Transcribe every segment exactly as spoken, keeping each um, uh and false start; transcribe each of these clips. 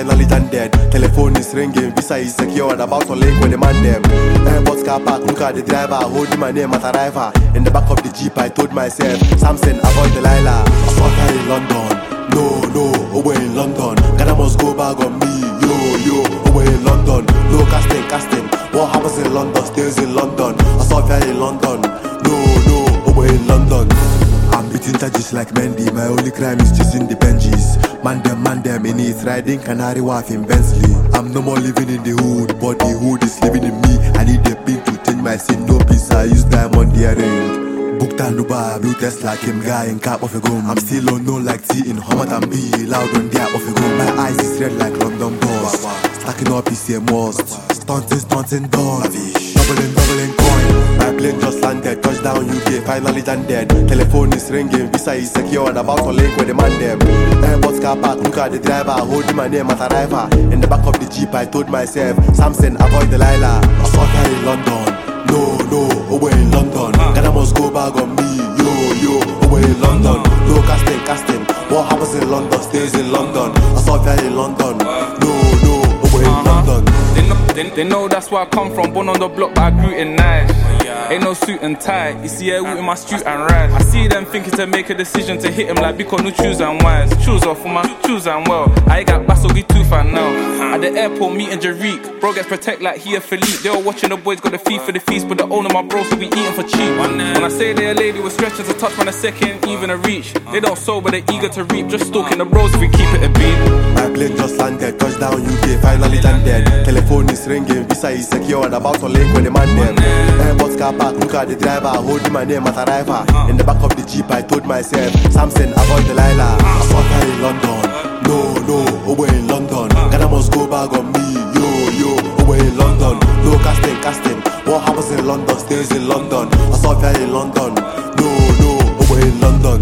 finally landed. Telephone is ringing, visa is secured, about to link with the man them. Airport car park, look at the driver, holding my name as arrival. In the back of the jeep, I told myself, Samson, avoid Delilah. I saw her in London, no, no, away in London. Ghana must go back on me, yo, yo, away in London. No casting, casting, what happens in London stays in London. I saw her in London, no, no, away in London. I'm beating charges like Mendy, my only crime is chasing the Benjis. Man them, man them, in it, riding Canary Wharf in Bensley. I'm no more living in the hood, but the hood is living in me. I need a pin to change my scene, no peace, I use diamond earring. Booked and Dubai, blue test like him guy in cap of a gun. I'm still unknown like T in Homer and B, loud on the app of a gun. My eyes is red like London boss, stacking up is a must. Stunting, stunting done, doubling, doubling coin. My plane just landed, touchdown U K, finally landed. Telephone is ringing, visa is secured, about to link with the man them. Airport car park, look at the driver, holding my name as arrival. In the back of the jeep, I told myself, Samson, avoid Delilah. I saw her in London, no, no, away in London. Ghana must go back on me, yo, yo, away in London. No casting, casting, what happens in London stays in London. I saw her in London, no, no, away in London. They know, they, they know that's where I come from, born on the block, but I grew in nice. Ain't no suit and tie, you see I walk in my street and ride. I see them thinking to make a decision to hit him like Biko, no choose and wise. Choose off for my choose and well. I got Basogi too fan now. At the airport meeting Jariq, bro gets protect like he a Philippe. They all watching the boys got the fee for the feast, but the owner my bro so we eating for cheap. When I say they a lady was stretching to touch man a second, even a reach. They don't sow but they eager to reap, just stalking the bros if we keep it a beat. My plane just landed, touchdown U K, finally landed. Telephone is ringing, visa is secured, about to link with the man them. Airport car park, look at the driver, holding my name as arrival. In the back of the jeep, I told myself, Samson, avoid Delilah. I saw her in London, no, no, away in London. Ghana must go back on me, yo, yo, away in London. No casting, casting, what happens in London stays in London. I saw her in London, no, no, away in London.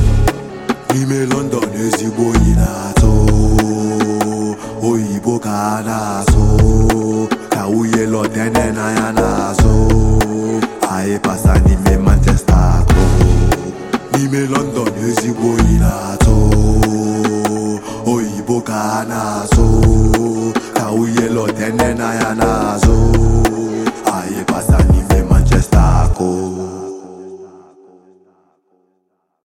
Nime London, ezigbo inato, oyibo ka naso, ka uye lo tene na ya naso. Aye pasa nime Manchester ko, nime London ezigbo inato, oyibo ka naso, ka uye lo tene na ya naso.